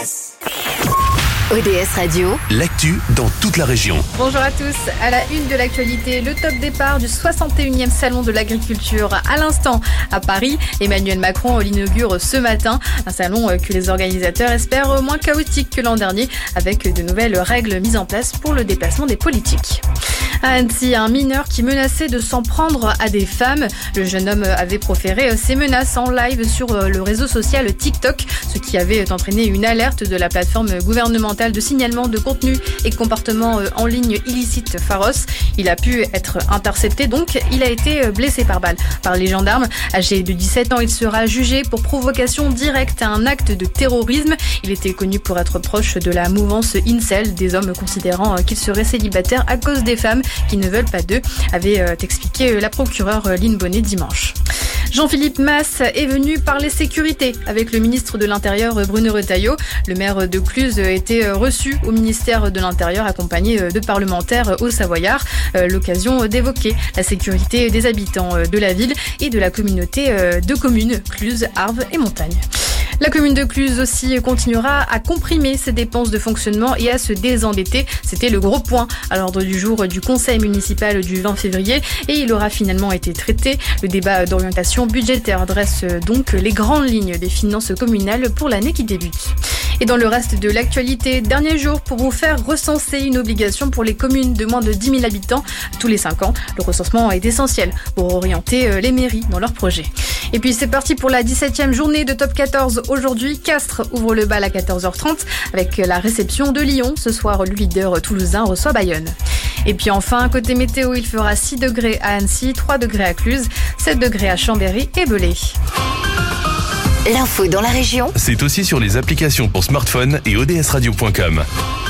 ODS Radio, l'actu dans toute la région. Bonjour à tous. À la une de l'actualité, le top départ du 61e Salon de l'agriculture. À l'instant, à Paris, Emmanuel Macron l'inaugure ce matin. Un salon que les organisateurs espèrent moins chaotique que l'an dernier, avec de nouvelles règles mises en place pour le déplacement des politiques. À Annecy, un mineur qui menaçait de s'en prendre à des femmes. Le jeune homme avait proféré ses menaces en live sur le réseau social TikTok, ce qui avait entraîné une alerte de la plateforme gouvernementale de signalement de contenu et comportement en ligne illicite Pharos. Il a pu être intercepté, donc il a été blessé par balle par les gendarmes. Âgé de 17 ans, il sera jugé pour provocation directe à un acte de terrorisme. Il était connu pour être proche de la mouvance Incel, des hommes considérant qu'il serait célibataire à cause des femmes qui ne veulent pas d'eux, avait expliqué la procureure Lynn Bonnet dimanche. Jean-Philippe Mas est venu parler sécurité avec le ministre de l'Intérieur Bruno Retailleau. Le maire de Cluses était reçu au ministère de l'Intérieur accompagné de parlementaires hauts-savoyards. L'occasion d'évoquer la sécurité des habitants de la ville et de la communauté de communes Cluses, Arves et Montagne. La commune de Cluses aussi continuera à comprimer ses dépenses de fonctionnement et à se désendetter. C'était le gros point à l'ordre du jour du conseil municipal du 20 février et il aura finalement été traité. Le débat d'orientation budgétaire dresse donc les grandes lignes des finances communales pour l'année qui débute. Et dans le reste de l'actualité, dernier jour pour vous faire recenser, une obligation pour les communes de moins de 10 000 habitants tous les 5 ans. Le recensement est essentiel pour orienter les mairies dans leurs projets. Et puis c'est parti pour la 17e journée de Top 14. Aujourd'hui, Castres ouvre le bal à 14h30 avec la réception de Lyon. Ce soir, le leader toulousain reçoit Bayonne. Et puis enfin, côté météo, il fera 6 degrés à Annecy, 3 degrés à Cluses, 7 degrés à Chambéry et Belay. l'info dans la région, C'est aussi sur les applications pour smartphone et odsradio.com.